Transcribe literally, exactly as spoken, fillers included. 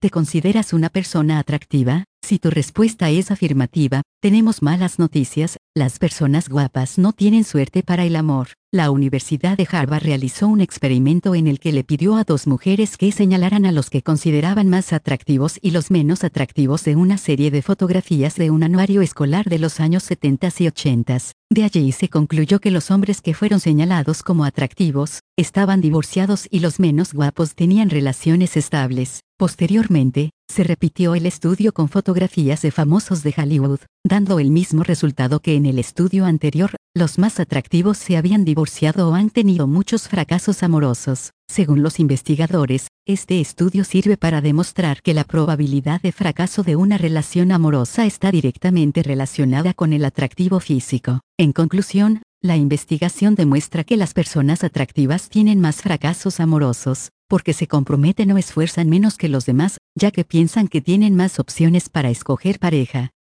¿Te consideras una persona atractiva? Si tu respuesta es afirmativa, tenemos malas noticias, las personas guapas no tienen suerte para el amor. La Universidad de Harvard realizó un experimento en el que le pidió a dos mujeres que señalaran a los que consideraban más atractivos y los menos atractivos de una serie de fotografías de un anuario escolar de los años setenta y ochenta. De allí se concluyó que los hombres que fueron señalados como atractivos, estaban divorciados y los menos guapos tenían relaciones estables. Posteriormente, se repitió el estudio con fotografías de famosos de Hollywood, dando el mismo resultado que en el estudio anterior, los más atractivos se habían divorciado o han tenido muchos fracasos amorosos. Según los investigadores, este estudio sirve para demostrar que la probabilidad de fracaso de una relación amorosa está directamente relacionada con el atractivo físico. En conclusión, la investigación demuestra que las personas atractivas tienen más fracasos amorosos, porque se comprometen o esfuerzan menos que los demás, ya que piensan que tienen más opciones para escoger pareja.